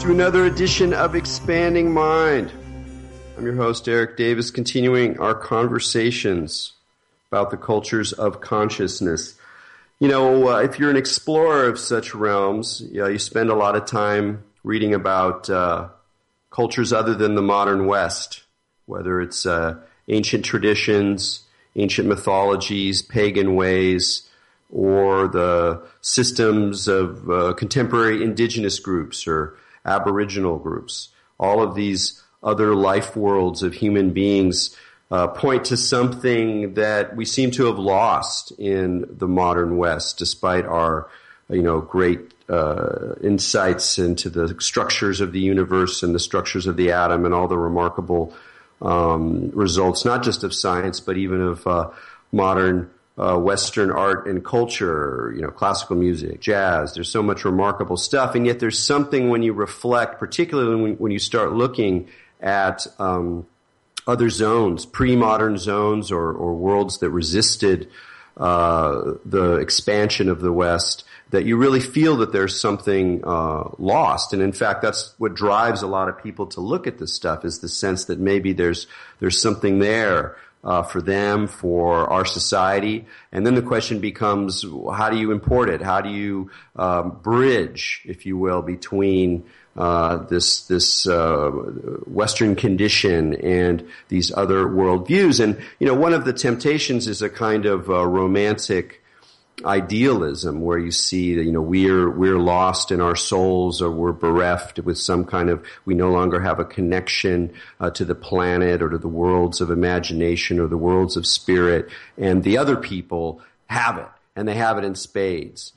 to another edition of Expanding Mind. I'm your host, Eric Davis, continuing our conversations about the cultures of consciousness. You know, if you're an explorer of such realms, you spend a lot of time reading about cultures other than the modern West, whether it's ancient traditions, ancient mythologies, pagan ways, or the systems of contemporary indigenous groups or Aboriginal groups. All of these other life worlds of human beings point to something that we seem to have lost in the modern West, despite our, great insights into the structures of the universe and the structures of the atom and all the remarkable results, not just of science, but even of modern Western art and culture, classical music, jazz. There's so much remarkable stuff, and yet there's something when you reflect, particularly when you start looking at other zones, pre-modern zones or worlds that resisted the expansion of the West, that you really feel that there's something lost. And in fact, that's what drives a lot of people to look at this stuff, is the sense that maybe there's something there for them, for our society. And then the question becomes, how do you import it? How do you bridge, if you will, between this Western condition and these other worldviews? And, one of the temptations is a kind of romantic idealism where you see that, we're lost in our souls, or we're bereft with some kind of, we no longer have a connection to the planet or to the worlds of imagination or the worlds of spirit, and the other people have it, and they have it in spades.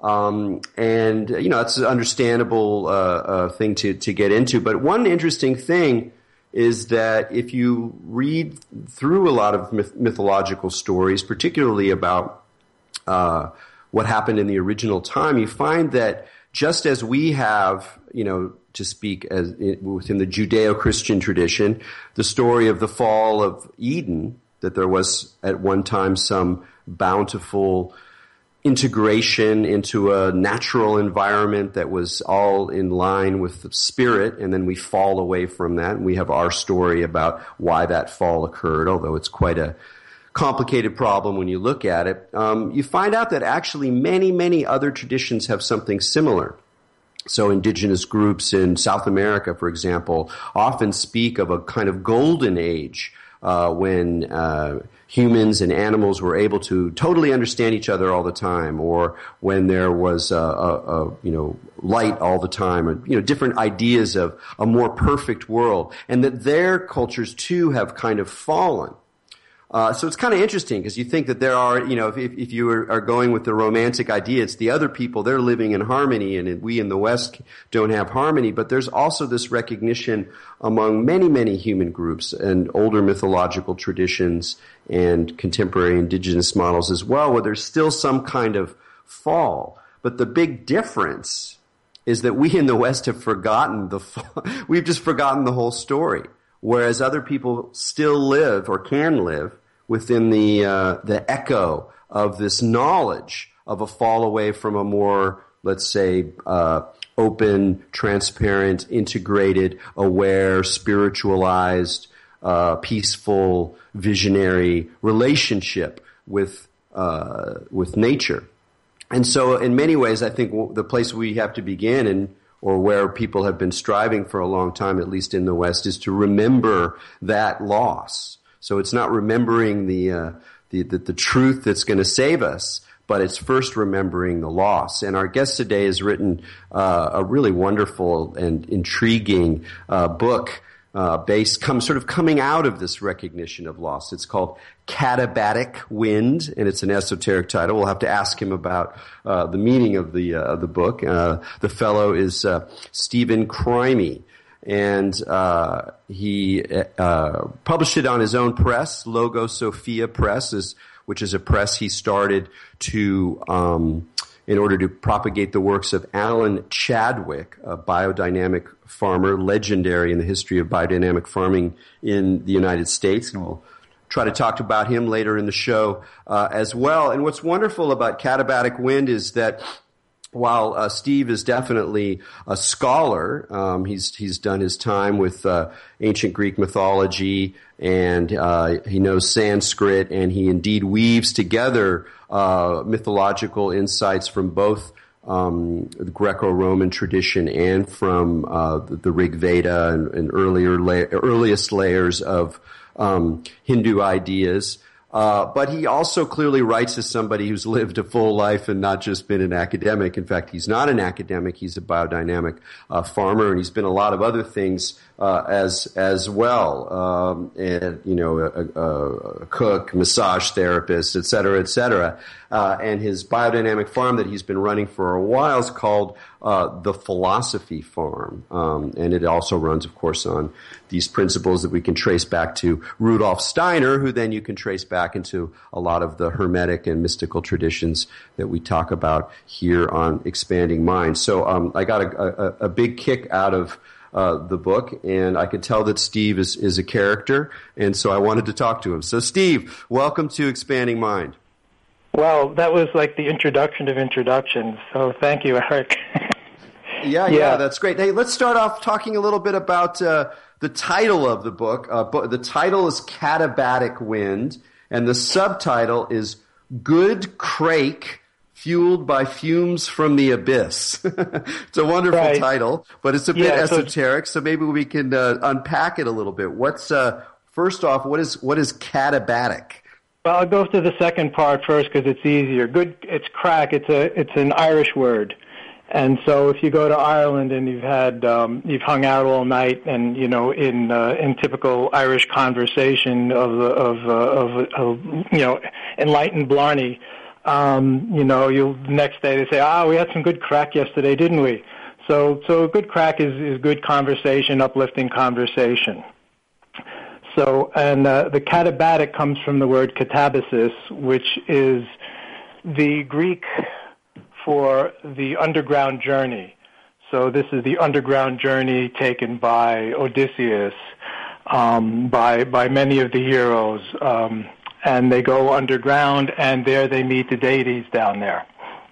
It's an understandable thing to get into. But one interesting thing is that if you read through a lot of mythological stories, particularly about what happened in the original time, you find that just as we have, to speak as within the Judeo-Christian tradition, the story of the fall of Eden, that there was at one time some bountiful integration into a natural environment that was all in line with the spirit, and then we fall away from that, and we have our story about why that fall occurred, although it's quite a complicated problem when you look at it. You find out that actually many, many other traditions have something similar. So indigenous groups in South America, for example, often speak of a kind of golden age when humans and animals were able to totally understand each other all the time, or when there was light all the time, or different ideas of a more perfect world, and that their cultures too have kind of fallen. So it's kind of interesting, because you think that there are, if you are going with the romantic idea, it's the other people, they're living in harmony, and we in the West don't have harmony. But there's also this recognition among many, many human groups and older mythological traditions and contemporary indigenous models as well, where there's still some kind of fall. But the big difference is that we in the West have forgotten the fall. We've just forgotten the whole story, whereas other people still live, or can live, within the echo of this knowledge of a fall away from a more, let's say, open, transparent, integrated, aware, spiritualized, peaceful, visionary relationship with nature. And so in many ways, I think the place we have to begin, or where people have been striving for a long time, at least in the West, is to remember that loss. So it's not remembering the truth that's going to save us, but it's first remembering the loss. And our guest today has written a really wonderful and intriguing book coming out of this recognition of loss. It's called Katabatic Wind, and it's an esoteric title. We'll have to ask him about the meaning of the book. The fellow is Stephen Crimey. And he published it on his own press, Logosophia Press, which is a press he started to in order to propagate the works of Alan Chadwick, a biodynamic farmer, legendary in the history of biodynamic farming in the United States. And we'll try to talk about him later in the show as well. And what's wonderful about Katabatic Wind is that while Steve is definitely a scholar, he's done his time with ancient Greek mythology, and he knows Sanskrit, and he indeed weaves together mythological insights from both the Greco-Roman tradition and from the Rig Veda and earliest layers of Hindu ideas. But he also clearly writes as somebody who's lived a full life and not just been an academic. In fact, he's not an academic. He's a biodynamic farmer, and he's been a lot of other things as well. And a cook, massage therapist, et cetera, et cetera. And his biodynamic farm that he's been running for a while is called the Philosophy Farm, and it also runs, of course, on these principles that we can trace back to Rudolf Steiner, who then you can trace back into a lot of the Hermetic and mystical traditions that we talk about here on Expanding Minds. So I got a big kick out of the book, and I could tell that Steve is a character, and so I wanted to talk to him. So Steve, welcome to Expanding Mind. Well, that was like the introduction of introductions, so thank you, Eric. Yeah, that's great. Hey, let's start off talking a little bit about the title of the book. The title is Katabatic Wind, and the subtitle is Good Crake Fueled by Fumes from the Abyss. It's a wonderful title, but it's a bit esoteric, so maybe we can unpack it a little bit. First off, what is Katabatic? Well, I'll go to the second part first because it's easier. It's crack. It's an Irish word. And so if you go to Ireland and you've hung out all night and, in typical Irish conversation of enlightened Blarney, you'll next day they say, we had some good crack yesterday, didn't we? So good crack is good conversation, uplifting conversation. So, and the katabatic comes from the word katabasis, which is the Greek for the underground journey. So this is the underground journey taken by Odysseus, by many of the heroes, and they go underground, and there they meet the deities down there.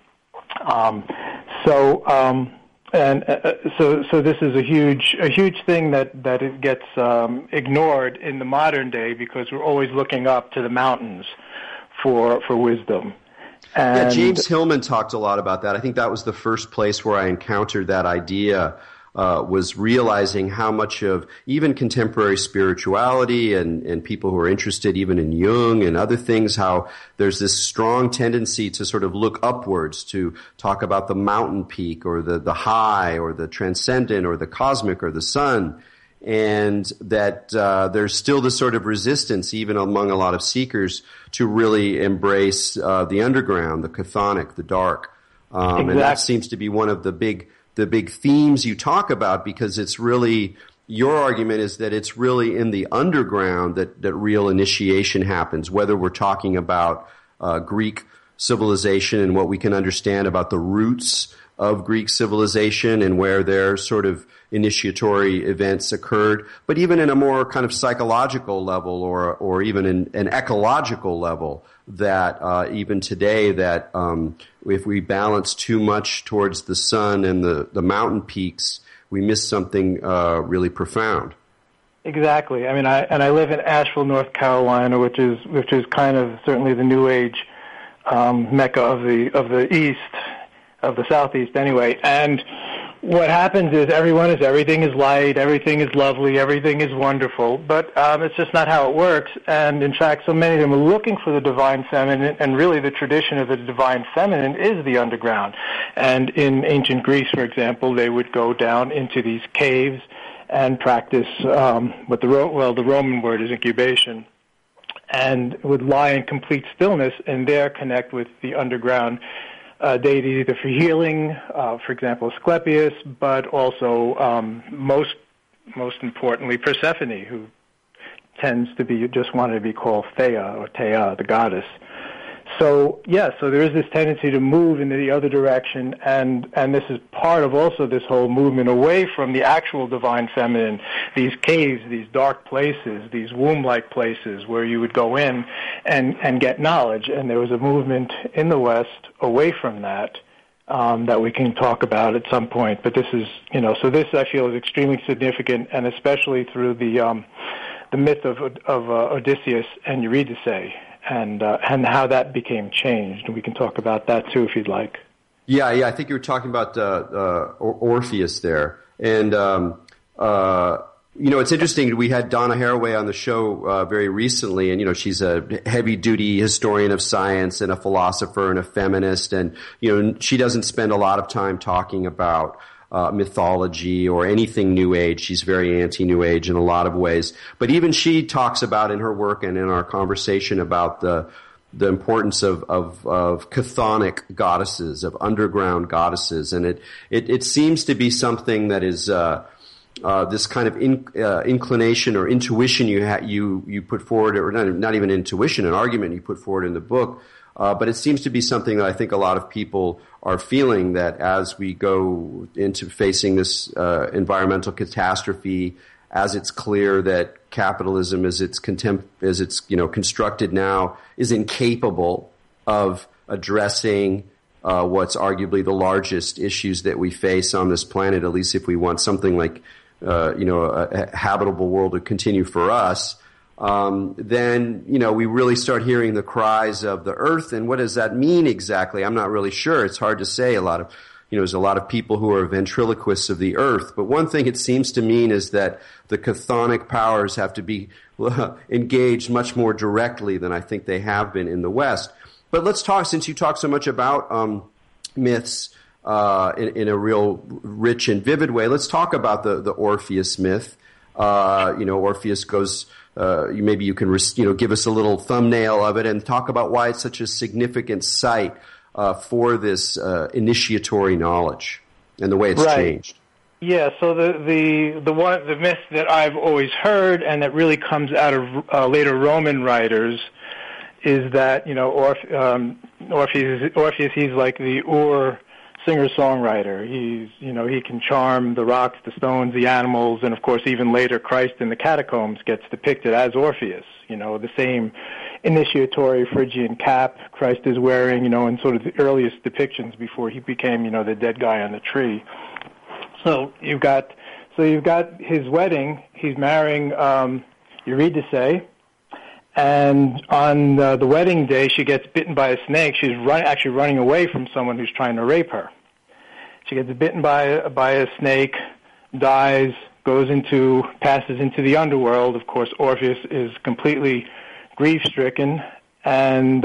So this is a huge thing that it gets ignored in the modern day because we're always looking up to the mountains for wisdom. And James Hillman talked a lot about that. I think that was the first place where I encountered that idea, was realizing how much of even contemporary spirituality and people who are interested even in Jung and other things, how there's this strong tendency to sort of look upwards, to talk about the mountain peak or the high or the transcendent or the cosmic or the sun. And that there's still this sort of resistance, even among a lot of seekers, to really embrace the underground, the chthonic, the dark. Exactly. And that seems to be one of the big themes you talk about, because it's really, your argument is that it's really in the underground that real initiation happens, whether we're talking about Greek civilization and what we can understand about the roots of Greek civilization and where their sort of initiatory events occurred, but even in a more kind of psychological level or even an ecological level, that even today that if we balance too much towards the sun and the mountain peaks, we miss something really profound. Exactly. I mean, I live in Asheville, North Carolina, which is kind of certainly the New Age mecca of the East, of the Southeast anyway. And what happens is everything is light, everything is lovely, everything is wonderful, but it's just not how it works. And in fact, so many of them are looking for the divine feminine, and really the tradition of the divine feminine is the underground. And in ancient Greece, for example, they would go down into these caves and practice what the Roman word is incubation, and would lie in complete stillness and there connect with the underground deity, either for healing, for example, Asclepius, but also most importantly Persephone, who tends to be just wanted to be called Thea or Thea, the goddess. So so there is this tendency to move in the other direction, and this is part of also this whole movement away from the actual divine feminine, these caves, these dark places, these womb-like places where you would go in and get knowledge. And there was a movement in the West away from that, that we can talk about at some point. But this is, so this I feel is extremely significant, and especially through the myth of Odysseus and Eurydice, and how that became changed. And we can talk about that too if you'd like. Yeah. I think you were talking about Orpheus there, and it's interesting. We had Donna Haraway on the show very recently, and she's a heavy-duty historian of science and a philosopher and a feminist, and she doesn't spend a lot of time talking about mythology or anything New Age. She's very anti-New Age in a lot of ways, but even she talks about in her work and in our conversation about the importance of chthonic goddesses, of underground goddesses, and it seems to be something that is this kind of inclination or intuition you put forward, or not even intuition, an argument you put forward in the book, but it seems to be something that I think a lot of people are feeling, that as we go into facing this environmental catastrophe, as it's clear that capitalism as it's constructed now is incapable of addressing what's arguably the largest issues that we face on this planet, at least if we want something like a habitable world to continue for us, then we really start hearing the cries of the earth. And what does that mean exactly? I'm not really sure. It's hard to say. There's a lot of people who are ventriloquists of the earth. But one thing it seems to mean is that the chthonic powers have to be engaged much more directly than I think they have been in the West. But let's talk, since you talk so much about myths in a real rich and vivid way, let's talk about the Orpheus myth. Orpheus goes, maybe you can give us a little thumbnail of it and talk about why it's such a significant site for this initiatory knowledge and the way it's changed. Yeah, so the myth that I've always heard, and that really comes out of later Roman writers, is that Orpheus, he's like the singer-songwriter. He can charm the rocks, the stones, the animals, and of course even later Christ in the catacombs gets depicted as Orpheus. The same initiatory Phrygian cap Christ is wearing, in sort of the earliest depictions before he became, the dead guy on the tree. So you've got his wedding. He's marrying Eurydice, and on the wedding day, she gets bitten by a snake. She's actually running away from someone who's trying to rape her. She gets bitten by a snake, dies, passes into the underworld. Of course, Orpheus is completely grief-stricken and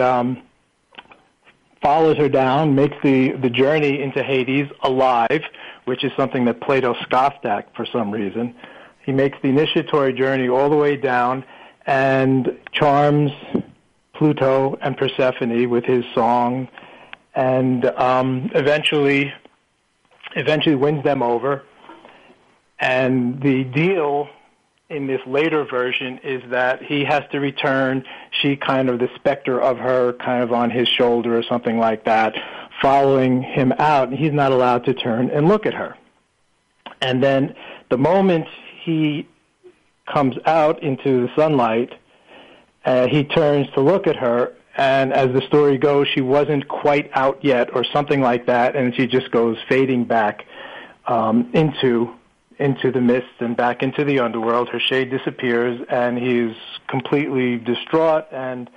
follows her down, makes the journey into Hades alive, which is something that Plato scoffed at for some reason. He makes the initiatory journey all the way down and charms Pluto and Persephone with his song, and eventually wins them over. And the deal in this later version is that he has to return, she kind of the specter of her kind of on his shoulder or something like that, following him out, and he's not allowed to turn and look at her. And then the moment he comes out into the sunlight, he turns to look at her, and as the story goes, she wasn't quite out yet or something like that, and she just goes fading back into the mist and back into the underworld. Her shade disappears, and he's completely distraught, and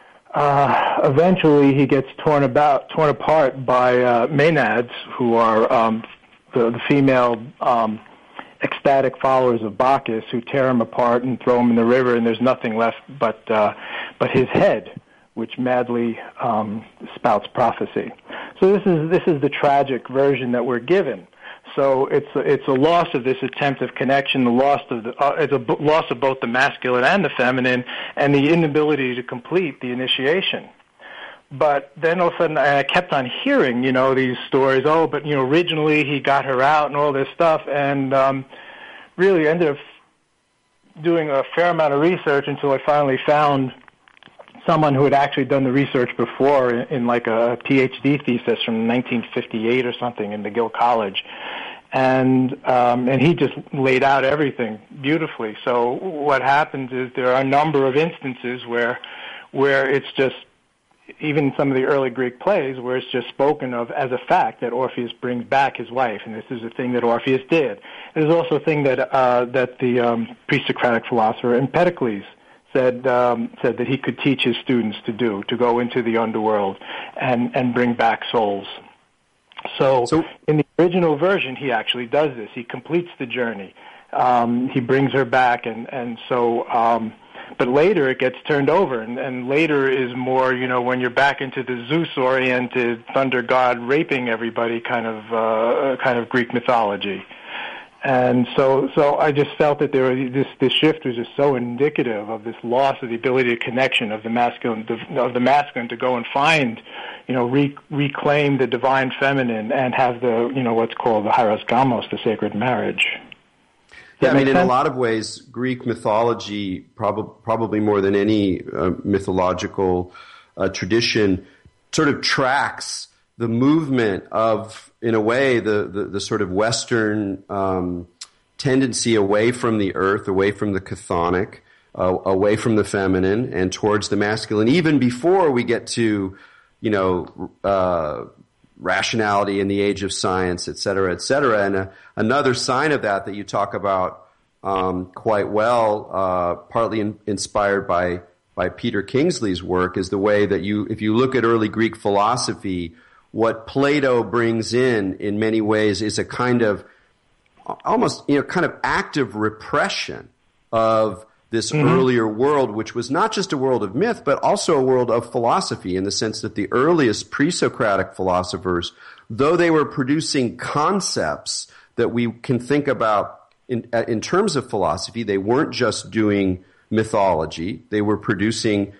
eventually he gets torn apart by Maenads, who are the female ecstatic followers of Bacchus, who tear him apart and throw him in the river, and there's nothing left but his head, which madly spouts prophecy. So this is the tragic version that we're given. So it's a loss of this attempt of connection, it's a loss of both the masculine and the feminine, and the inability to complete the initiation. But then all of a sudden I kept on hearing, these stories, but originally he got her out and all this stuff, and really ended up doing a fair amount of research until I finally found someone who had actually done the research before in like a PhD thesis from 1958 or something in McGill College. And he just laid out everything beautifully. So what happens is there are a number of instances where it's just, even some of the early Greek plays where it's just spoken of as a fact that Orpheus brings back his wife, and this is a thing that Orpheus did. There's also a thing that the pre-Socratic philosopher Empedocles said that he could teach his students to do, to go into the underworld and bring back souls. So in the original version, he actually does this. He completes the journey. He brings her back, but later it gets turned over, and later is more, when you're back into the Zeus-oriented thunder god raping everybody kind of Greek mythology. And so I just felt that this shift was just so indicative of this loss of the ability of connection of the masculine to go and find, reclaim the divine feminine and have the, what's called the hieros gamos, the sacred marriage. Yeah, I mean, in a lot of ways, Greek mythology, probably more than any mythological tradition, sort of tracks the movement of, in a way, the sort of Western tendency away from the earth, away from the chthonic, away from the feminine, and towards the masculine, even before we get to, rationality in the age of science, et cetera, et cetera. And another sign of that you talk about quite well, partly inspired by Peter Kingsley's work, is the way that if you look at early Greek philosophy, what Plato brings in many ways is a kind of almost, kind of active repression of this earlier world, which was not just a world of myth, but also a world of philosophy, in the sense that the earliest pre-Socratic philosophers, though they were producing concepts that we can think about in terms of philosophy, they weren't just doing mythology. They were producing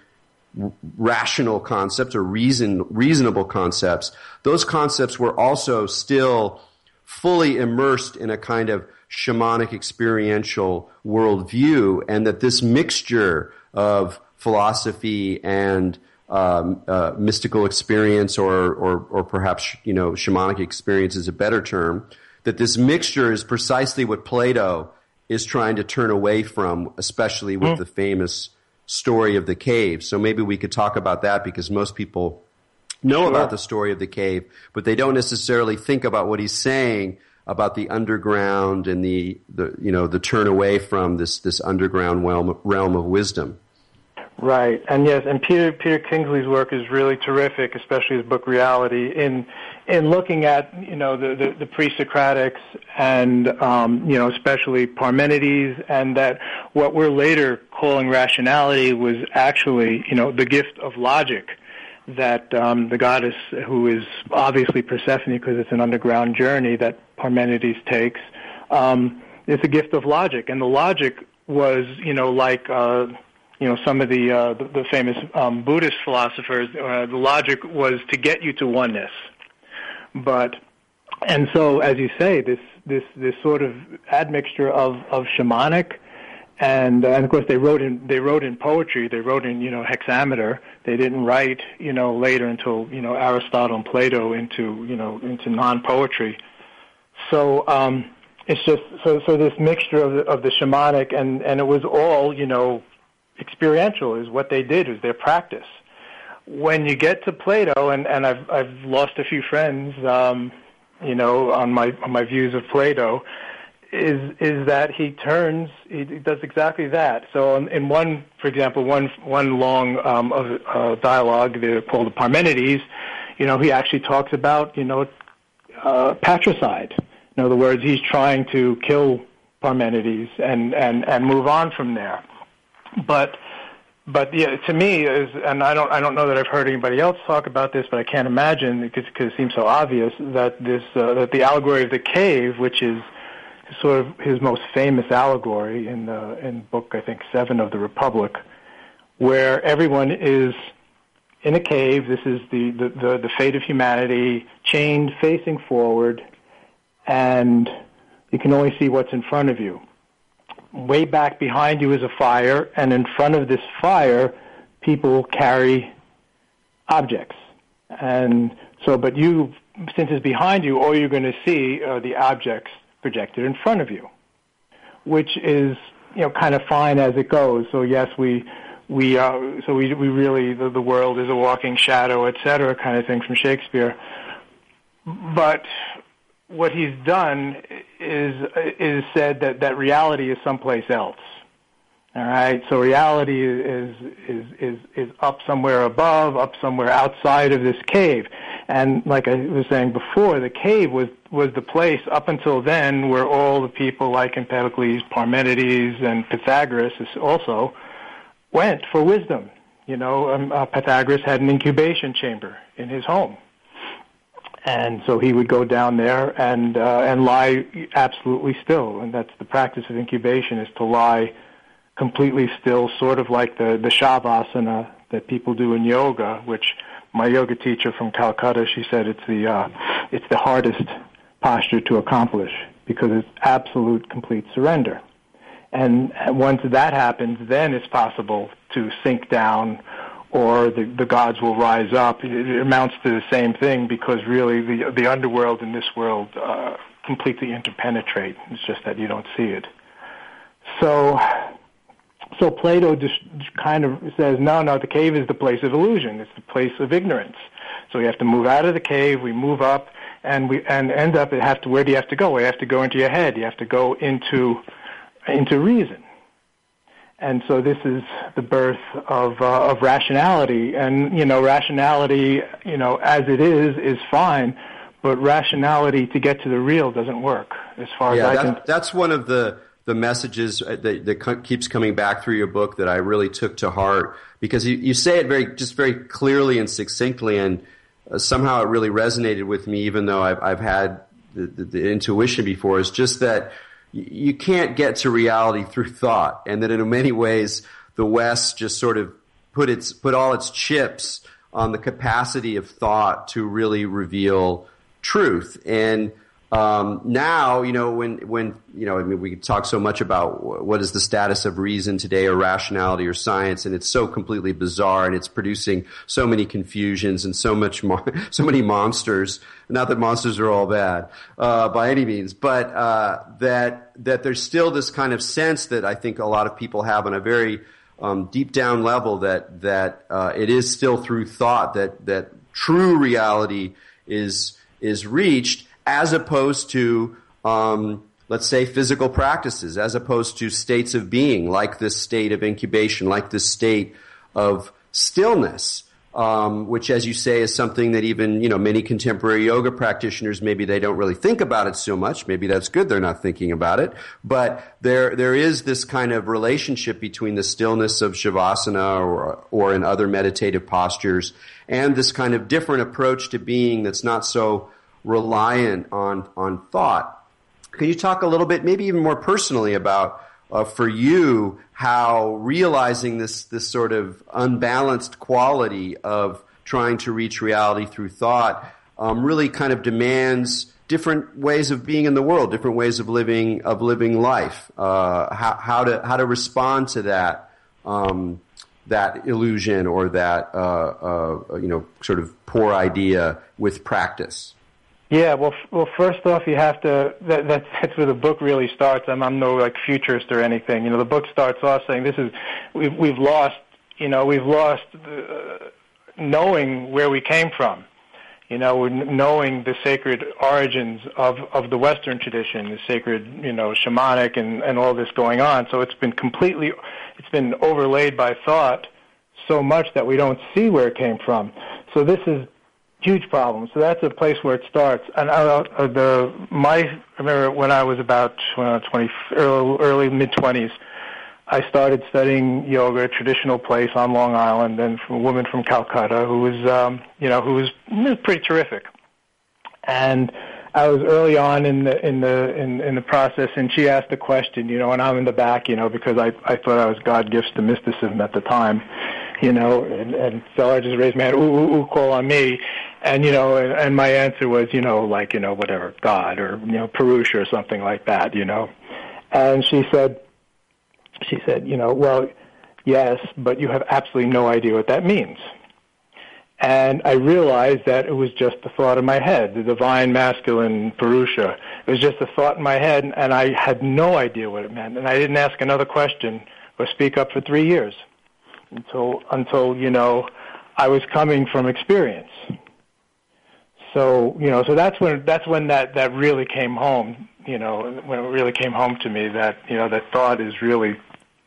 rational concepts or reasonable concepts. Those concepts were also still fully immersed in a kind of shamanic experiential worldview, and that this mixture of philosophy and mystical experience, or perhaps shamanic experience is a better term, that this mixture is precisely what Plato is trying to turn away from, especially with the famous story of the cave. So maybe we could talk about that, because most people know about the story of the cave, but they don't necessarily think about what he's saying about the underground and the turn away from this underground realm of wisdom. Right, and yes, and Peter Kingsley's work is really terrific, especially his book Reality, in looking at the pre-Socratics and especially Parmenides, and that what we're later calling rationality was actually the gift of logic that the goddess, who is obviously Persephone because it's an underground journey that Parmenides takes, it's a gift of logic, and the logic was like some of the famous Buddhist philosophers, the logic was to get you to oneness. And so, as you say, this sort of admixture of shamanic, and of course they wrote in poetry, they wrote in hexameter. They didn't write later until Aristotle and Plato into non-poetry. So it's just so this mixture of the shamanic, and it was all experiential is what they did, is their practice. When you get to Plato, and I've lost a few friends, on my views of Plato, is that he does exactly that. So in one, for example, one long dialogue called the Parmenides, he actually talks about patricide. In other words, he's trying to kill Parmenides and move on from there. But yeah, to me and I don't know that I've heard anybody else talk about this, but I can't imagine, because it seems so obvious, that that the allegory of the cave, which is sort of his most famous allegory in book, I think, 7 of the Republic, where everyone is in a cave. This is the fate of humanity, chained, facing forward, and you can only see what's in front of you. Way back behind you is a fire, and in front of this fire, people carry objects. And so, but you, since it's behind you, all you're going to see are the objects projected in front of you, which is, kind of fine as it goes. So yes, we we really, the world is a walking shadow, etc., kind of thing from Shakespeare. But what he's done is said that reality is someplace else. All right, so reality is up somewhere above, up somewhere outside of this cave. And like I was saying before, the cave was the place up until then where all the people like Empedocles, Parmenides, and Pythagoras also went for wisdom. Pythagoras had an incubation chamber in his home. And so he would go down there and lie absolutely still. And that's the practice of incubation, is to lie completely still, sort of like the Shavasana that people do in yoga, which my yoga teacher from Calcutta, she said it's the hardest posture to accomplish because it's absolute, complete surrender. And once that happens, then it's possible to sink down, or the gods will rise up. It amounts to the same thing, because really the underworld and this world completely interpenetrate. It's just that you don't see it. So Plato just kind of says, no, the cave is the place of illusion. It's the place of ignorance. So we have to move out of the cave. We move up, and end up. Where do you have to go? You have to go into your head. You have to go into reason. And so this is the birth of rationality. And rationality, as it is fine. But rationality to get to the real doesn't work, as far as I can. That's one of the messages that keeps coming back through your book that I really took to heart, because you say it very clearly and succinctly, and somehow it really resonated with me, even though I've had the intuition before. Is just that you can't get to reality through thought, and that in many ways the West just sort of put all its chips on the capacity of thought to really reveal truth. And now, when we could talk so much about what is the status of reason today, or rationality, or science, and it's so completely bizarre, and it's producing so many confusions and so many monsters. Not that monsters are all bad, by any means, but, that there's still this kind of sense that I think a lot of people have on a very, deep down level, that it is still through thought that true reality is reached, as opposed to, let's say, physical practices, as opposed to states of being, like this state of incubation, like this state of stillness, which, as you say, is something that even, many contemporary yoga practitioners, maybe they don't really think about it so much. Maybe that's good they're not thinking about it. But there is this kind of relationship between the stillness of Shavasana or in other meditative postures, and this kind of different approach to being that's not so reliant on thought. Can you talk a little bit, maybe even more personally, about for you how realizing this sort of unbalanced quality of trying to reach reality through thought really kind of demands different ways of being in the world, different ways of living life, how to respond to that illusion or that sort of poor idea with practice? Yeah, well, first off, you have to. That's where the book really starts. I'm no futurist or anything. The book starts off saying we've lost knowing where we came from. Knowing the sacred origins of the Western tradition, the sacred, shamanic and all this going on. So it's been overlaid by thought so much that we don't see where it came from. So this is huge problem. So that's a place where it starts. And I remember when I was about 20, early mid-20s, I started studying yoga, a traditional place on Long Island, and from a woman from Calcutta who was pretty terrific. And I was early on in the process, and she asked a question, and I'm in the back, because I thought I was God gifts to mysticism at the time, and so I just raised my hand, ooh, call on me. And, and my answer was, whatever, God or, Purusha or something like that, And she said, well, yes, but you have absolutely no idea what that means. And I realized that it was just the thought in my head, the divine masculine Purusha. It was just a thought in my head, and I had no idea what it meant. And I didn't ask another question or speak up for 3 years. until I was coming from experience. So that's when that really came home. When it really came home to me that that thought is really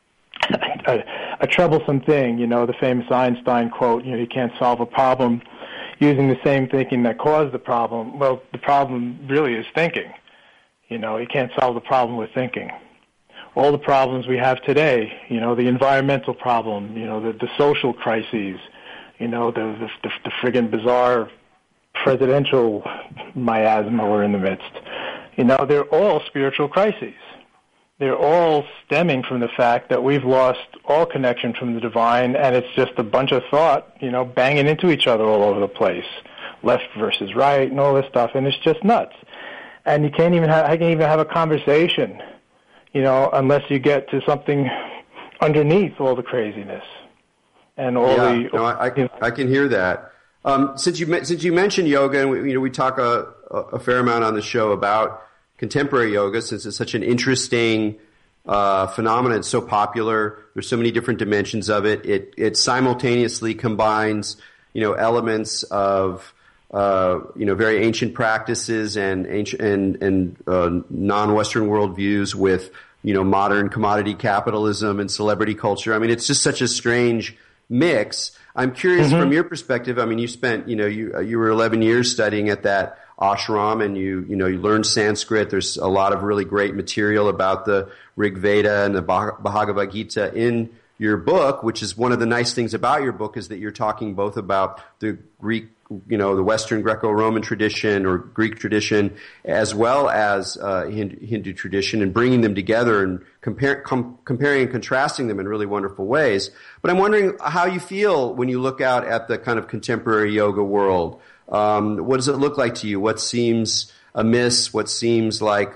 a troublesome thing. The famous Einstein quote, you can't solve a problem using the same thinking that caused the problem. Well, the problem really is thinking. You can't solve the problem with thinking. All the problems we have today, the environmental problem, the social crises, the friggin' bizarre presidential miasma we're in the midst. They're all spiritual crises. They're all stemming from the fact that we've lost all connection from the divine, and it's just a bunch of thought, banging into each other all over the place, left versus right, and all this stuff, and it's just nuts. And I can't even have a conversation, unless you get to something underneath all the craziness and all I can hear that. Since you mentioned yoga, and we talk a fair amount on the show about contemporary yoga, since it's such an interesting phenomenon. It's so popular. There's so many different dimensions of it. It simultaneously combines, elements of very ancient practices and non-Western worldviews with modern commodity capitalism and celebrity culture. I mean, it's just such a strange mix. I'm curious from your perspective. I mean, you spent you were 11 years studying at that ashram, and you learned Sanskrit. There's a lot of really great material about the Rig Veda and the Bhagavad Gita in your book, which is one of the nice things about your book, is that you're talking both about the Greek, the Western Greco-Roman tradition or Greek tradition, as well as Hindu tradition, and bringing them together and comparing and contrasting them in really wonderful ways. But I'm wondering how you feel when you look out at the kind of contemporary yoga world. What does it look like to you? What seems amiss? What seems like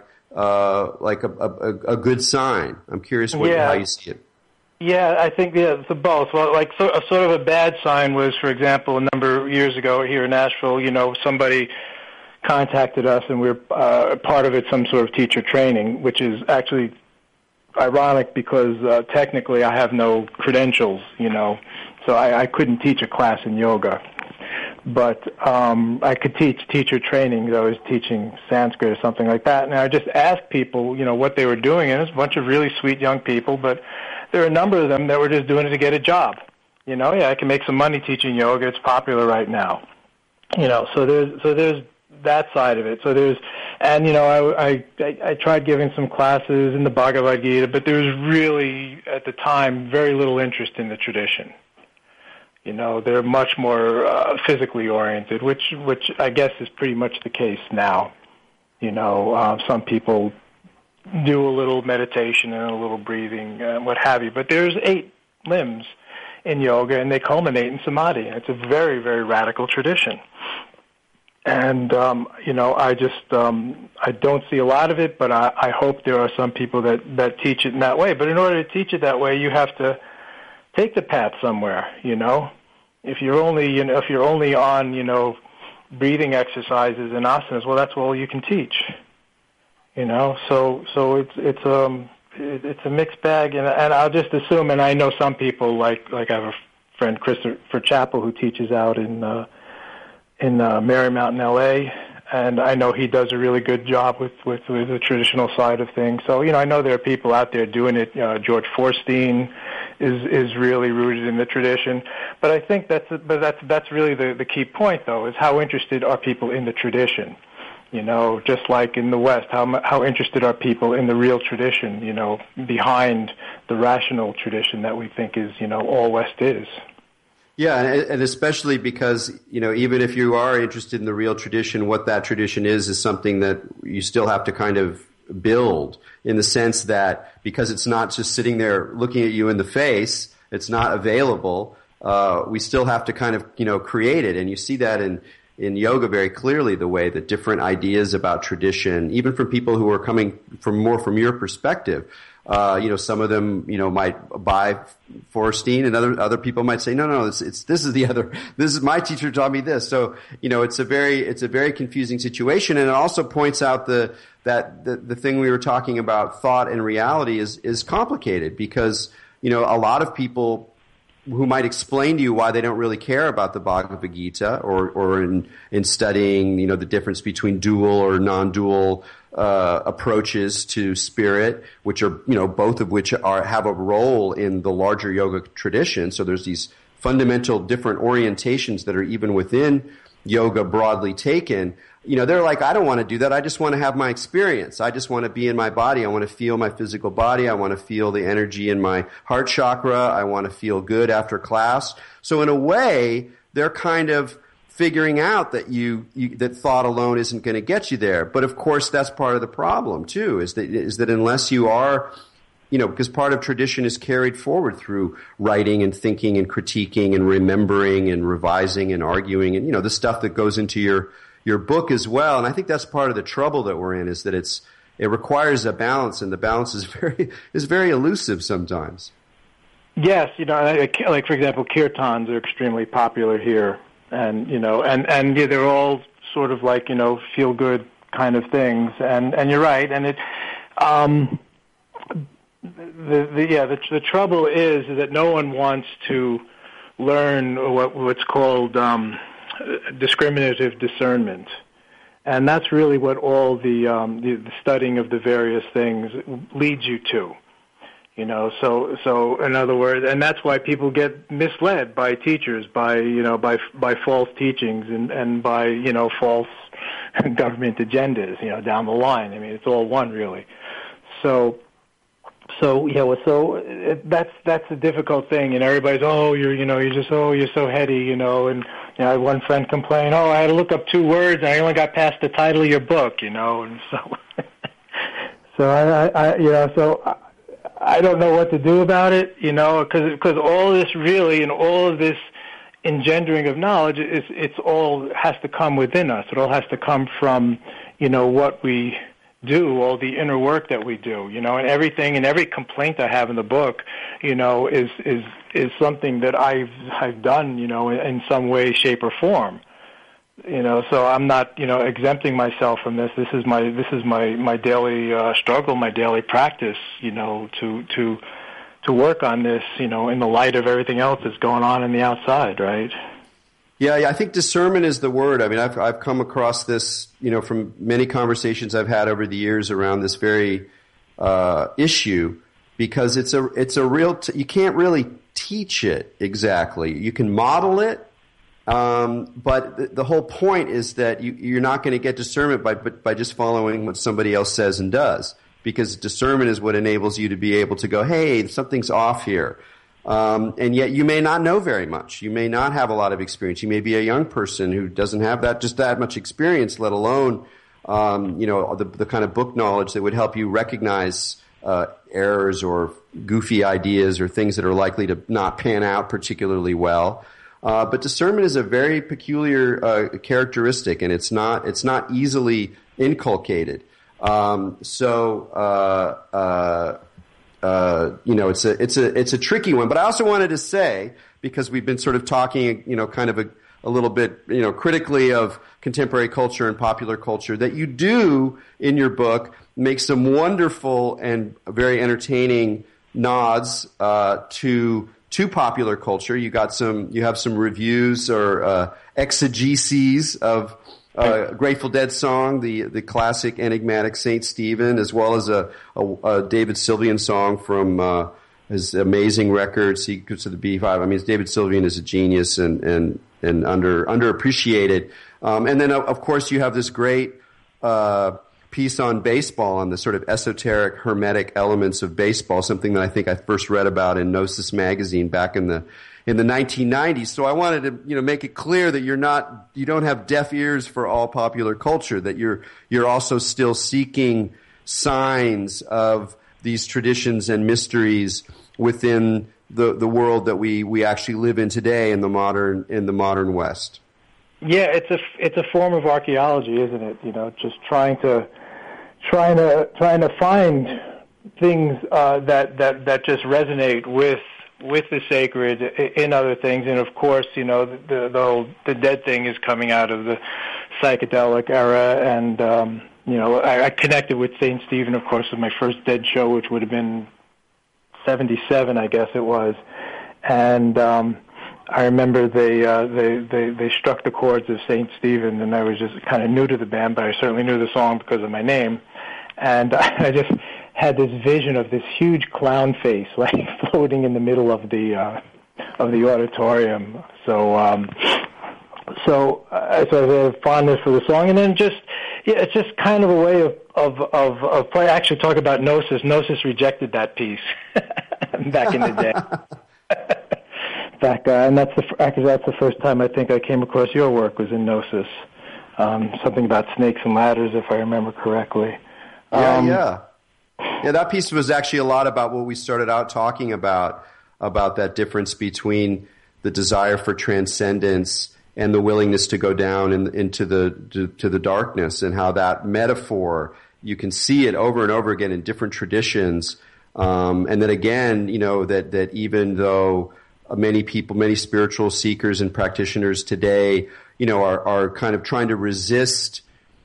a good sign? I'm curious how you see it. Yeah, I think it's both. Well, sort of a bad sign was, for example, a number of years ago here in Nashville, somebody contacted us, and we were part of it, some sort of teacher training, which is actually ironic because technically I have no credentials, so I couldn't teach a class in yoga. But I could teach teacher training. I was teaching Sanskrit or something like that, and I just asked people, what they were doing, and it was a bunch of really sweet young people, but there are a number of them that were just doing it to get a job. I can make some money teaching yoga. It's popular right now. So there's that side of it. So I tried giving some classes in the Bhagavad Gita, but there was really, at the time, very little interest in the tradition. They're much more physically oriented, which I guess is pretty much the case now. Some people do a little meditation and a little breathing and what have you, but there's 8 limbs in yoga, and they culminate in samadhi. It's a very, very radical tradition. And, I don't see a lot of it, but I hope there are some people that teach it in that way. But in order to teach it that way, you have to take the path somewhere, If you're only on, breathing exercises and asanas, well, that's all you can teach. So it's a mixed bag, and I'll just assume, and I know some people like I have a friend, Christopher Chappell, who teaches out in Marymount in L.A., and I know he does a really good job with the traditional side of things. So I know there are people out there doing it. George Forstein is really rooted in the tradition, but I think that's really the key point, though, is how interested are people in the tradition. Just like in the West, how interested are people in the real tradition, behind the rational tradition that we think is, all West is. Yeah, and especially because, even if you are interested in the real tradition, what that tradition is something that you still have to kind of build, in the sense that because it's not just sitting there looking at you in the face, it's not available, we still have to kind of, create it. And you see that in yoga very clearly, the way that different ideas about tradition, even from people who are coming from your perspective, some of them, might buy Forstein, and other people might say, no, this is my teacher taught me this. So, it's a very confusing situation. And it also points out that the thing we were talking about, thought and reality, is complicated, because, a lot of people who might explain to you why they don't really care about the Bhagavad Gita or in studying, you know, the difference between dual or non-dual approaches to spirit, which are, you know, both of which have a role in the larger yoga tradition. So there's these fundamental different orientations that are even within yoga broadly taken. You know, they're like, I don't want to do that. I just want to have my experience. I just want to be in my body. I want to feel my physical body. I want to feel the energy in my heart chakra. I want to feel good after class. So in a way, they're kind of figuring out that that thought alone isn't going to get you there. But of course, that's part of the problem too, is that unless you are, you know, because part of tradition is carried forward through writing and thinking and critiquing and remembering and revising and arguing and, you know, the stuff that goes into your book as well. And I think that's part of the trouble that we're in, is that it requires a balance, and the balance is very elusive sometimes. Yes, you know, like for example, kirtans are extremely popular here, and you know, and yeah, they're all sort of like, you know, feel good kind of things, and you're right, and it the trouble is that no one wants to learn what's called discriminative discernment, and that's really what all the studying of the various things leads you to. You know, so in other words, and that's why people get misled by teachers, by false teachings and by, you know, false government agendas, you know, down the line. I mean, it's all one really. So that's a difficult thing, and everybody's, you're so heady, you know, and you know, I had one friend complain, I had to look up 2 words and I only got past the title of your book, you know, and so I don't know what to do about it, you know, because all this really and all of this engendering of knowledge, it's all has to come within us. It all has to come from, you know, what we do, all the inner work that we do, you know, and everything and every complaint I have in the book, you know, is something that I've done, you know, in some way, shape, or form. You know, so I'm not, you know, exempting myself from this. This is my daily struggle, my daily practice, you know, to work on this, you know, in the light of everything else that's going on in the outside, right? Yeah, I think discernment is the word. I mean, I've come across this, you know, from many conversations I've had over the years around this very issue, because it's a real. You can't really teach it exactly. You can model it. But the whole point is that you're not going to get discernment by just following what somebody else says and does, because discernment is what enables you to be able to go, hey, something's off here. And yet you may not know very much. You may not have a lot of experience. You may be a young person who doesn't have that much experience, let alone, you know, the kind of book knowledge that would help you recognize, errors or goofy ideas or things that are likely to not pan out particularly well. But discernment is a very peculiar characteristic, and it's not easily inculcated. You know, it's a tricky one. But I also wanted to say, because we've been sort of talking, you know, kind of a little bit, you know, critically of contemporary culture and popular culture, that you do in your book make some wonderful and very entertaining nods to popular culture. You have some reviews or exegeses of Grateful Dead song, the classic enigmatic Saint Stephen, as well as a David Sylvian song from his amazing record Secrets of the Beehive. I mean, David Sylvian is a genius and underappreciated. And then of course you have this great piece on baseball, on the sort of esoteric, hermetic elements of baseball, something that I think I first read about in Gnosis magazine back in the 1990s. So I wanted to, you know, make it clear that you don't have deaf ears for all popular culture, that you're also still seeking signs of these traditions and mysteries within the world that we actually live in today in the modern West. Yeah, it's a form of archaeology, isn't it? You know, just trying to find things that just resonate with the sacred in other things. And of course, you know, the Dead thing is coming out of the psychedelic era, and you know, I connected with St. Stephen, of course, with my first Dead show, which would have been 1977, I guess it was. And I remember they struck the chords of St. Stephen, and I was just kind of new to the band, but I certainly knew the song because of my name. And I just had this vision of this huge clown face, like floating in the middle of the auditorium. So I have a fondness for the song, and then it's just kind of a way of play. Actually, talk about Gnosis. Gnosis rejected that piece back in the day. And that's the first time I think I came across your work was in Gnosis. Something about snakes and ladders, if I remember correctly. Yeah, that piece was actually a lot about what we started out talking about that difference between the desire for transcendence and the willingness to go down into the darkness, and how that metaphor, you can see it over and over again in different traditions. And then again, that even though many spiritual seekers and practitioners today, are kind of trying to resist,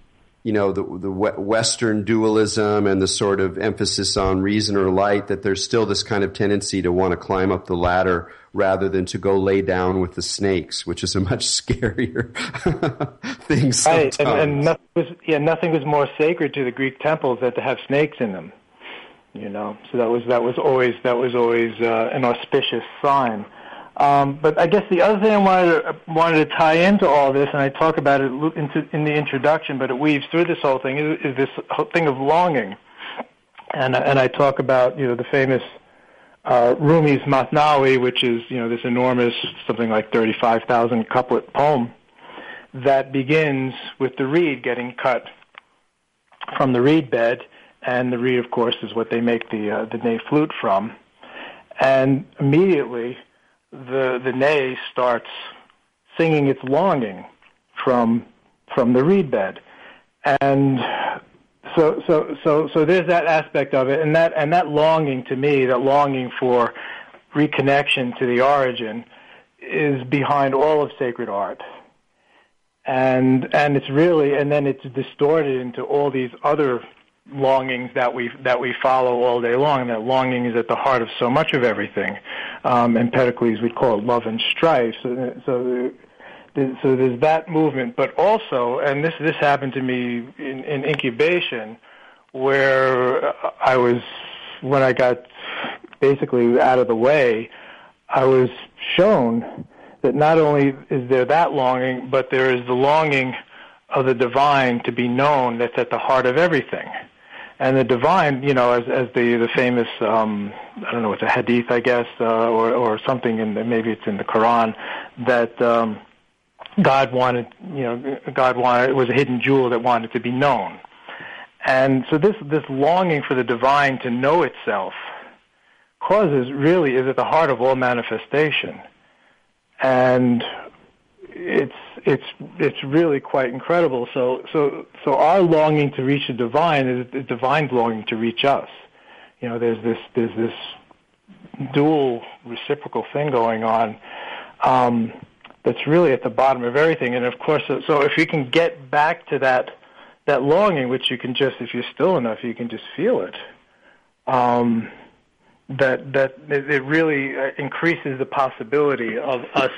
the Western dualism and the sort of emphasis on reason or light, that there's still this kind of tendency to want to climb up the ladder rather than to go lay down with the snakes, which is a much scarier thing sometimes. Right, and nothing was more sacred to the Greek temples than to have snakes in them. So that was always an auspicious sign. But I guess the other thing I wanted to tie into all this, and I talk about it in the introduction, but it weaves through this whole thing, is this whole thing of longing. And I talk about the famous Rumi's Masnawi, which is this enormous, something like 35,000 couplet poem that begins with the reed getting cut from the reed bed. And the reed, of course, is what they make the ney flute from. And immediately, the ney starts singing its longing from the reed bed, and so there's that aspect of it, and that longing, to me, that longing for reconnection to the origin, is behind all of sacred art. And it's really, and then it's distorted into all these other longings that we follow all day long, and that longing is at the heart of so much of everything. Empedocles would call it love and strife. So there's that movement, but also, and this happened to me in incubation, where when I got basically out of the way, I was shown that not only is there that longing, but there is the longing of the divine to be known that's at the heart of everything. And the divine, as the famous, I don't know, it's a hadith, I guess, or something, maybe it's in the Quran, that God wanted, it was a hidden jewel that wanted to be known. And so this longing for the divine to know itself is at the heart of all manifestation. And it's really quite incredible. So our longing to reach the divine is the divine's longing to reach us. There's this dual reciprocal thing going on that's really at the bottom of everything. And of course, so if you can get back to that longing, which you can just, if you're still enough, you can just feel it. That it really increases the possibility of us,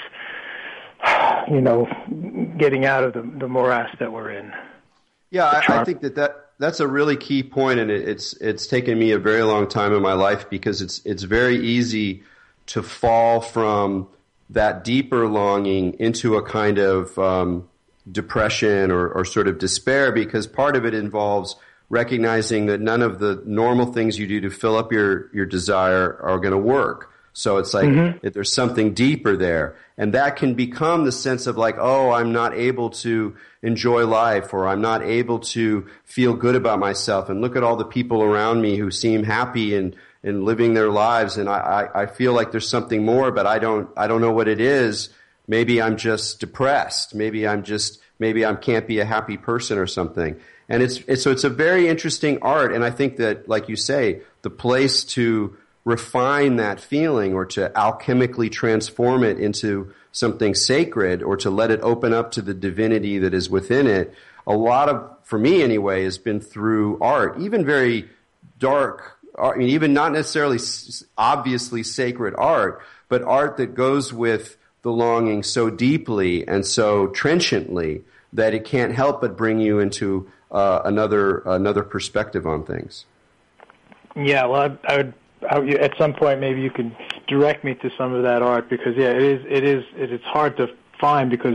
getting out of the morass that we're in. Yeah, I think that's a really key point, and it's taken me a very long time in my life, because it's very easy to fall from that deeper longing into a kind of depression or sort of despair, because part of it involves recognizing that none of the normal things you do to fill up your desire are going to work. So it's like there's something deeper there. And that can become the sense of like, oh, I'm not able to enjoy life, or I'm not able to feel good about myself. And look at all the people around me who seem happy and living their lives. And I feel like there's something more, but I don't know what it is. Maybe I'm just depressed. Maybe I can't be a happy person or something. And it's a very interesting art. And I think that, like you say, the place to refine that feeling, or to alchemically transform it into something sacred, or to let it open up to the divinity that is within it, a lot of, for me anyway, has been through art, even very dark art, even not necessarily obviously sacred art, but art that goes with the longing so deeply and so trenchantly that it can't help but bring you into another perspective on things. Yeah, well, I would at some point maybe you could direct me to some of that art, because it is hard to find, because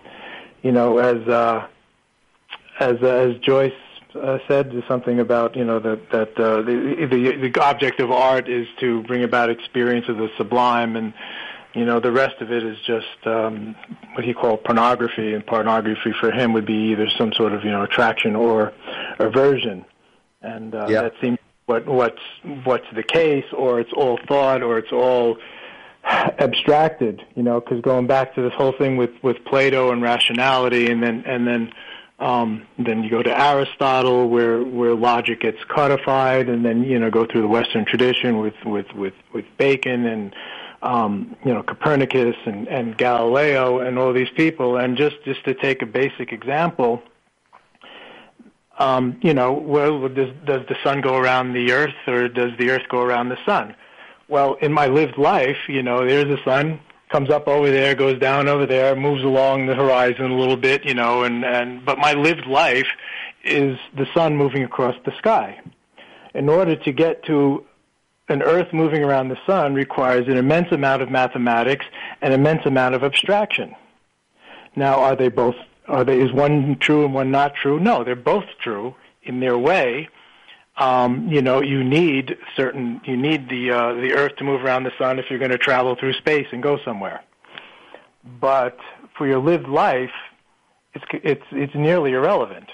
as Joyce said something about that the object of art is to bring about experience of the sublime, and the rest of it is just what he called pornography, and pornography for him would be either some sort of attraction or aversion, and that seems what's the case, or it's all thought, or it's all abstracted, because going back to this whole thing with Plato and rationality, and then you go to Aristotle, where logic gets codified, and then go through the Western tradition with Bacon and Copernicus and Galileo and all these people. And just to take a basic example, well, does the sun go around the earth, or does the earth go around the sun? Well, in my lived life, there's the sun, comes up over there, goes down over there, moves along the horizon a little bit, but my lived life is the sun moving across the sky. In order to get to an earth moving around the sun requires an immense amount of mathematics and immense amount of abstraction. Now, is one true and one not true? No, they're both true in their way. You need the earth to move around the sun if you're going to travel through space and go somewhere. But for your lived life, it's nearly irrelevant.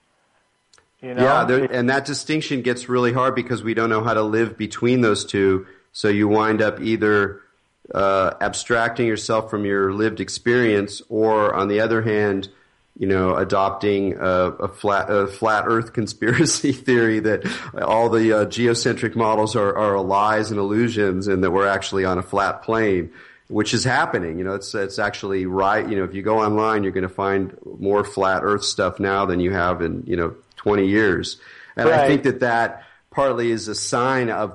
Yeah, and that distinction gets really hard because we don't know how to live between those two. So you wind up either abstracting yourself from your lived experience, or on the other hand, adopting a flat Earth conspiracy theory that all the geocentric models are lies and illusions, and that we're actually on a flat plane, which is happening. It's actually right. If you go online, you're going to find more flat Earth stuff now than you have in 20 years, and right. I think that partly is a sign of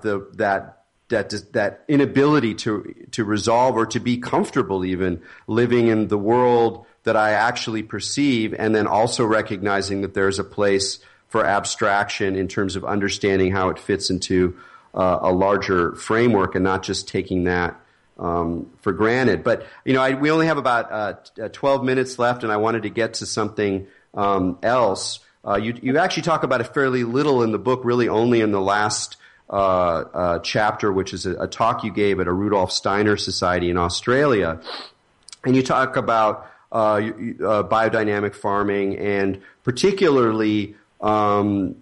that inability to resolve or to be comfortable even living in the world that I actually perceive, and then also recognizing that there's a place for abstraction in terms of understanding how it fits into a larger framework, and not just taking that for granted. But we only have about 12 minutes left, and I wanted to get to something else. You actually talk about it fairly little in the book, really only in the last chapter, which is a talk you gave at a Rudolf Steiner Society in Australia, and you talk about biodynamic farming, and particularly though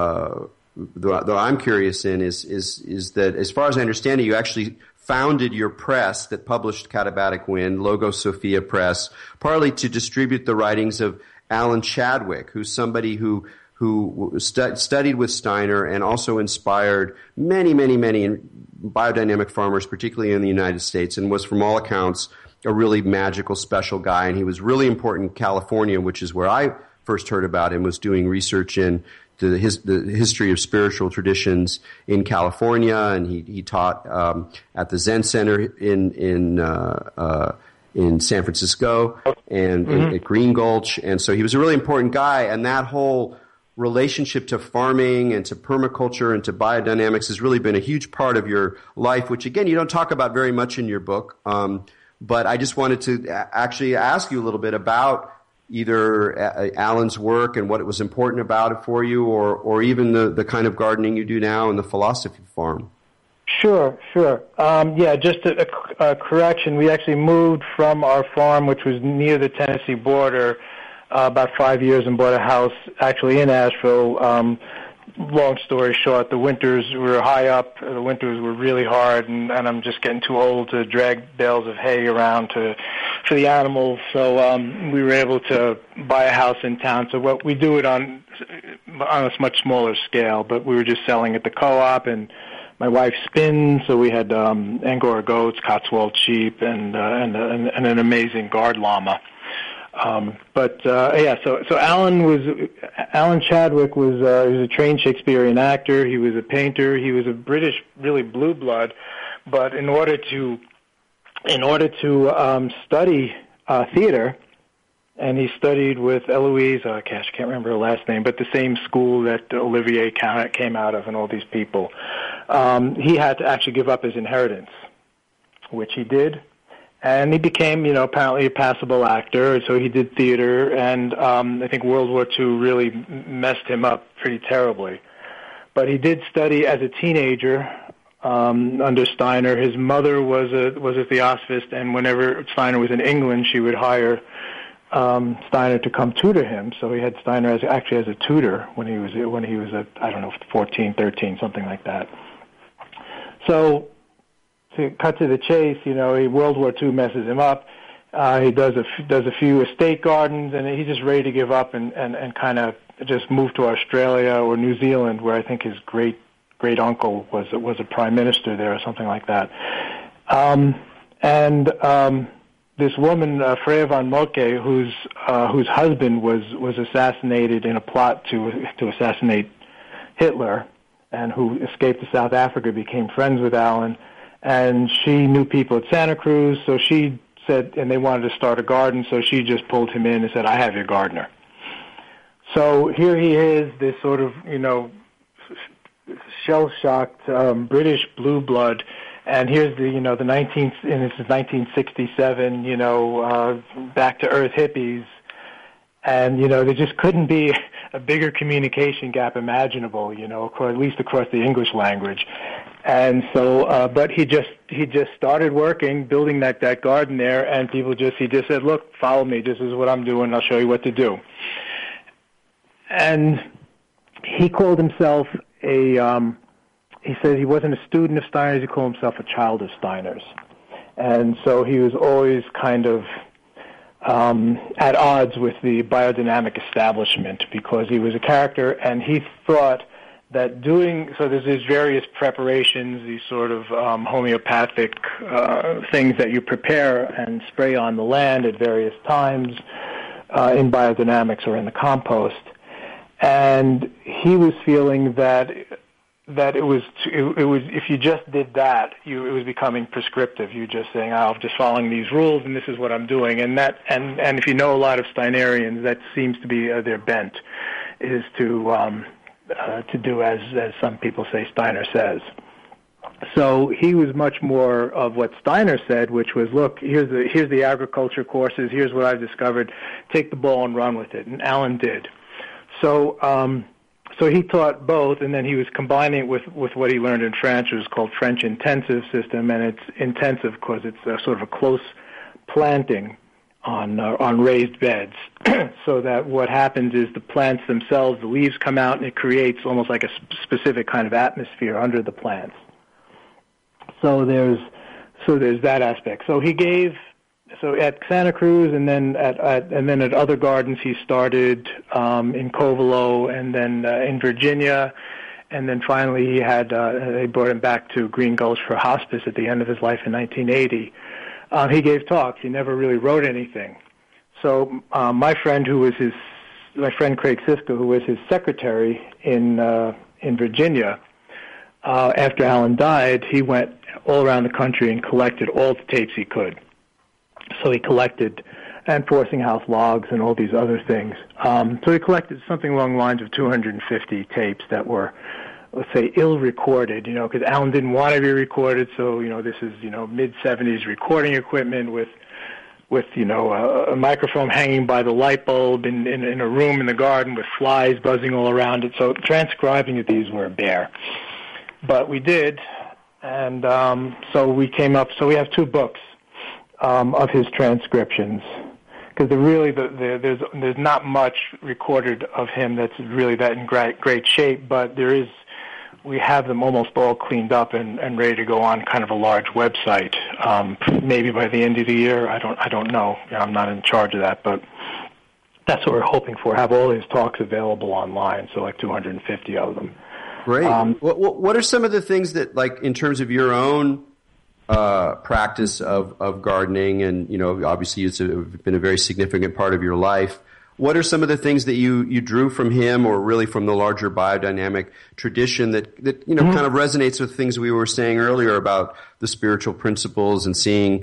I'm curious in is that, as far as I understand it, you actually founded your press that published Katabatic Wind, Logos Sophia Press, partly to distribute the writings of Alan Chadwick, who's somebody who studied with Steiner and also inspired many biodynamic farmers, particularly in the United States, and was, from all accounts, a really magical, special guy. And he was really important in California, which is where I first heard about him, was doing research in the history of spiritual traditions in California, and he taught at the Zen Center in San Francisco and at Green Gulch. And so he was a really important guy, and that whole relationship to farming and to permaculture and to biodynamics has really been a huge part of your life, which, again, you don't talk about very much in your book. But I just wanted to actually ask you a little bit about either Alan's work and what it was important about it for you, or even the kind of gardening you do now and the philosophy of farm. Sure. Just a correction. We actually moved from our farm, which was near the Tennessee border, about 5 years, and bought a house actually in Asheville. Long story short, the winters were high up. The winters were really hard, and I'm just getting too old to drag bales of hay around for the animals. So we were able to buy a house in town. So what we do it on a much smaller scale, but we were just selling at the co-op, and my wife spins, so we had Angora goats, Cotswold sheep, and an amazing guard llama. So Alan Chadwick was he was a trained Shakespearean actor. He was a painter. He was a British, really blue blood. But in order to in order to study theater, and he studied with Eloise, I can't remember her last name, but the same school that Olivier came out of and all these people. He had to actually give up his inheritance, which he did. And he became, apparently a passable actor, so he did theater, and I think World War II really messed him up pretty terribly. But he did study as a teenager under Steiner. His mother was a theosophist, and whenever Steiner was in England, she would hire Steiner to come tutor him. So he had Steiner as a tutor when he was 14, 13, something like that. So to cut to the chase, World War II messes him up. He does a few estate gardens, and he's just ready to give up and kind of just move to Australia or New Zealand, where I think his great uncle was a prime minister there or something like that. This woman, Freya von Moltke, whose husband was assassinated in a plot to assassinate Hitler, and who escaped to South Africa, became friends with Alan, and she knew people at Santa Cruz, so she said, and they wanted to start a garden, so she just pulled him in and said, "I have your gardener." So here he is, this sort of, shell-shocked British blue blood. And here's this is 1967, back to earth hippies. And, there just couldn't be a bigger communication gap imaginable, at least across the English language. And so, but he just started working, building that garden there, and he just said, "Look, follow me. This is what I'm doing. I'll show you what to do." And he called himself he said he wasn't a student of Steiner's, he called himself a child of Steiner's. And so he was always kind of at odds with the biodynamic establishment because he was a character, and he thought that there's these various preparations, these sort of homeopathic things that you prepare and spray on the land at various times in biodynamics or in the compost. And he was feeling that it was if you just did that, it was becoming prescriptive. You're just saying, I'm just following these rules, and this is what I'm doing. And if you know a lot of Steinerians, that seems to be their bent, is to do as some people say Steiner says. So he was much more of what Steiner said, which was, look, here's the agriculture courses, here's what I've discovered, take the ball and run with it. And Alan did. So he taught both, and then he was combining it with what he learned in French, which was called French intensive system, and it's intensive because it's sort of a close planting on raised beds, so that what happens is the plants themselves, the leaves come out, and it creates almost like a specific kind of atmosphere under the plants. So there's that aspect. So he gave. So at Santa Cruz, and then at other gardens, he started in Covelo, and then in Virginia, and then finally he had they brought him back to Green Gulch for hospice at the end of his life in 1980. He gave talks. He never really wrote anything. So my friend Craig Siska, who was his secretary in Virginia, after Alan died, he went all around the country and collected all the tapes he could. So he collected Enforcing House logs and all these other things. So he collected something along the lines of 250 tapes that were, let's say, ill-recorded, because Alan didn't want to be recorded. So, this is, mid-'70s recording equipment with a microphone hanging by the light bulb in a room in the garden with flies buzzing all around it. So transcribing these were a bear. But we did, and so we came up, so we have two books of his transcriptions, because there's not much recorded of him that's really that in great shape, but we have them almost all cleaned up and ready to go on kind of a large website. Maybe by the end of the year, I don't know. I'm not in charge of that, but that's what we're hoping for. Have all his talks available online, so like 250 of them. Great. What are some of the things that, like, in terms of your own practice of gardening, and obviously it's been a very significant part of your life. What are some of the things that you drew from him, or really from the larger biodynamic tradition that kind of resonates with things we were saying earlier about the spiritual principles and seeing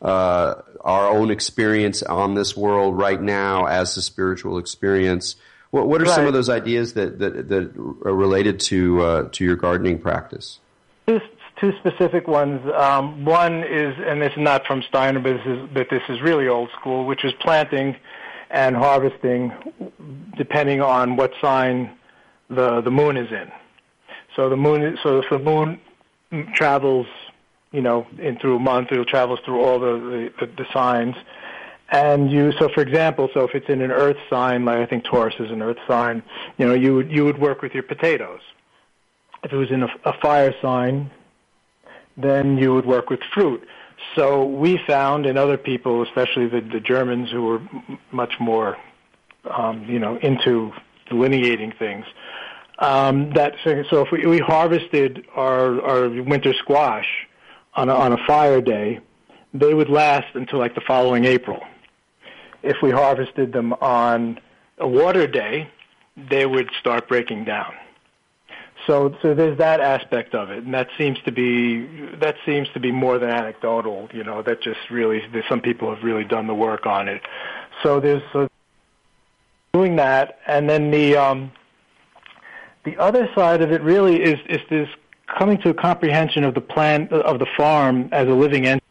our own experience on this world right now as a spiritual experience. What are some of those ideas that are related to your gardening practice? Two specific ones. One is, and this is not from Steiner, but this is really old school, which is planting and harvesting depending on what sign the moon is in. So if the moon travels, in through a month, it travels through all the signs. And so for example, if it's in an earth sign, like I think Taurus is an earth sign, you would work with your potatoes. If it was in a fire sign, then you would work with fruit. So we found, and other people, especially the Germans who were much more, into delineating things, that so if we harvested our winter squash on a fire day, they would last until like the following April. If we harvested them on a water day, they would start breaking down. So there's that aspect of it, and that seems to be more than anecdotal. That just really, some people have really done the work on it. So doing that, and then the other side of it really is this coming to a comprehension of the plan of the farm as a living entity,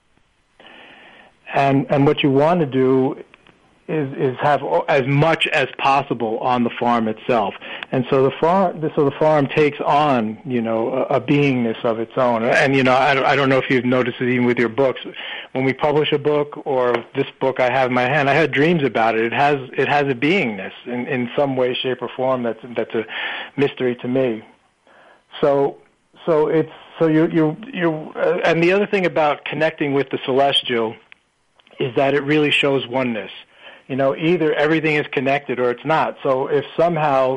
and what you want to do is have as much as possible on the farm itself, and so the farm takes on a beingness of its own. And I don't know if you've noticed it even with your books. When we publish a book, or this book I have in my hand, I had dreams about it. It has a beingness in some way, shape, or form that's a mystery to me. So you and the other thing about connecting with the celestial is that it really shows oneness. Either everything is connected or it's not. So if somehow,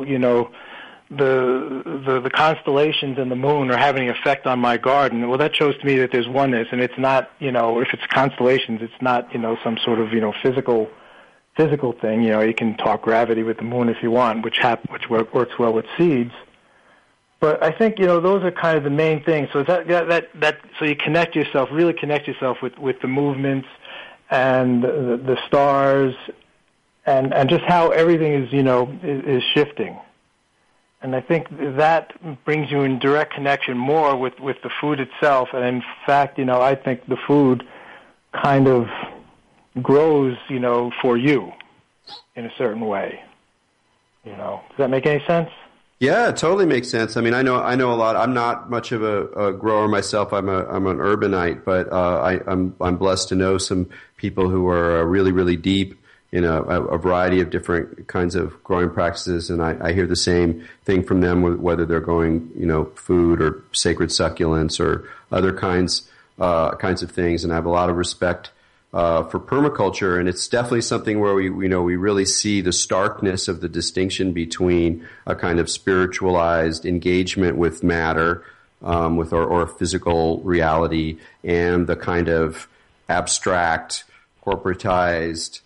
the constellations and the moon are having an effect on my garden, well, that shows to me that there's oneness, and it's not, if it's constellations, it's not, some sort of, physical thing. You can talk gravity with the moon if you want, which works well with seeds. But I think, those are kind of the main things. So so you really connect yourself with the movements and the stars, and just how everything is shifting. And I think that brings you in direct connection more with the food itself. And in fact, I think the food kind of grows, for you in a certain way. Does that make any sense? Yeah, it totally makes sense. I mean, I know a lot. I'm not much of a grower myself. I'm an urbanite, but I'm blessed to know some people who are really, really deep in a variety of different kinds of growing practices, and I hear the same thing from them, whether they're growing, food or sacred succulents or other kinds of things. And I have a lot of respect for permaculture, and it's definitely something where we really see the starkness of the distinction between a kind of spiritualized engagement with matter, with our physical reality, and the kind of abstract, corporatized,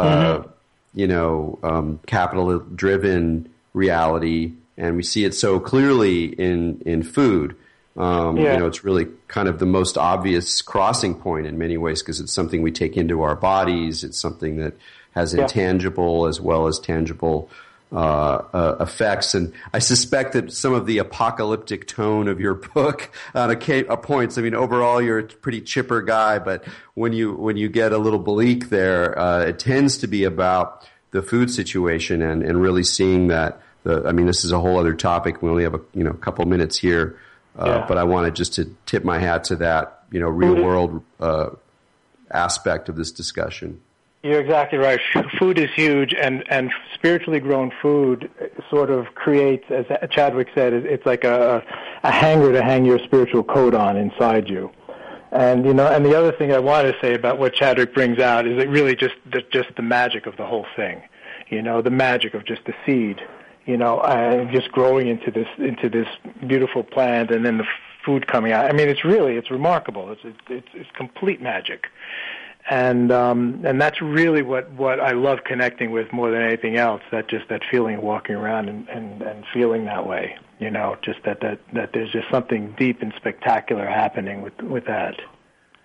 capital-driven reality, and we see it so clearly in food. It's really kind of the most obvious crossing point in many ways, because it's something we take into our bodies. It's something that has intangible as well as tangible effects. And I suspect that some of the apocalyptic tone of your book on a points, I mean, overall you're a pretty chipper guy, but when you get a little bleak there, it tends to be about the food situation and really seeing that this is a whole other topic. We only have a couple minutes here. But I wanted just to tip my hat to that, real world aspect of this discussion. You're exactly right. Food is huge, and spiritually grown food sort of creates, as Chadwick said, it's like a hanger to hang your spiritual coat on inside you. And and the other thing I want to say about what Chadwick brings out is it really just the magic of the whole thing. The magic of just the seed. Just growing into this beautiful plant, and then the food coming out. I mean, it's remarkable. It's complete magic, and that's really what I love connecting with more than anything else. That feeling of walking around and feeling that way. Just that there's just something deep and spectacular happening with that.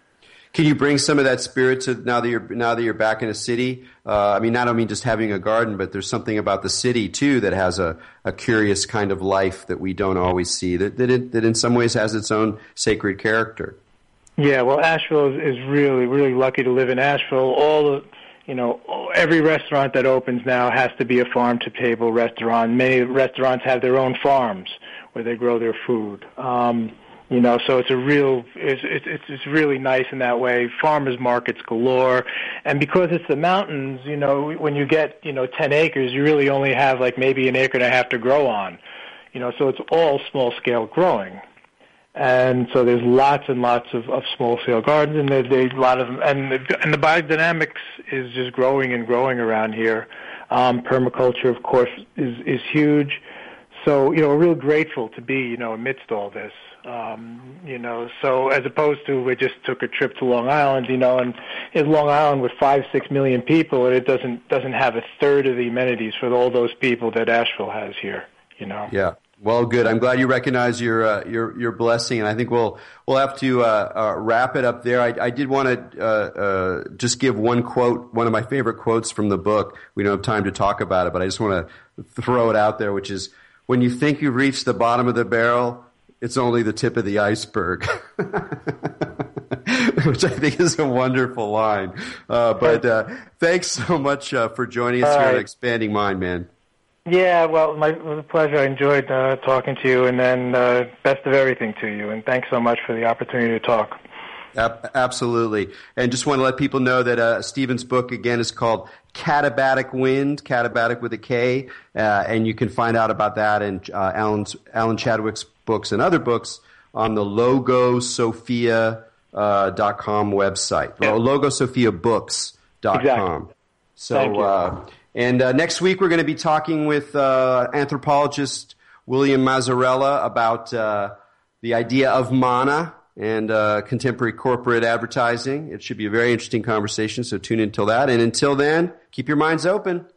Can you bring some of that spirit to now that you're back in a city? I mean, I don't mean just having a garden, but there's something about the city too that has a curious kind of life that we don't always see. That in some ways has its own sacred character. Yeah, well, Asheville is really, really lucky to live in Asheville. Every restaurant that opens now has to be a farm-to-table restaurant. Many restaurants have their own farms where they grow their food. So it's it's really nice in that way. Farmers markets galore, and because it's the mountains, when you get 10 acres, you really only have like maybe an acre and a half to grow on. So it's all small-scale growing. And so there's lots and lots of small-scale gardens, and there's a lot of them. And the biodynamics is just growing and growing around here. Permaculture, of course, is huge. So, we're real grateful to be, amidst all this. So as opposed to we just took a trip to Long Island, and in Long Island with 5-6 million people, and it doesn't have a third of the amenities for all those people that Asheville has here, Yeah. Well, good. I'm glad you recognize your blessing, and I think we'll have to wrap it up there. I did want to just give one quote, one of my favorite quotes from the book. We don't have time to talk about it, but I just want to throw it out there, which is, "When you think you've reached the bottom of the barrel, it's only the tip of the iceberg," which I think is a wonderful line. But thanks so much for joining us here on Expanding Mind, man. Yeah, well, it was a pleasure. I enjoyed talking to you, and then best of everything to you. And thanks so much for the opportunity to talk. Absolutely. And just want to let people know that Stephen's book, again, is called Katabatic Wind, Katabatic with a K, and you can find out about that and Alan Chadwick's books and other books on the LogoSophia.com website, LogoSophiaBooks.com. Exactly. So, and next week we're going to be talking with anthropologist William Mazzarella about the idea of mana and contemporary corporate advertising. It should be a very interesting conversation, so tune in till that. And until then, keep your minds open.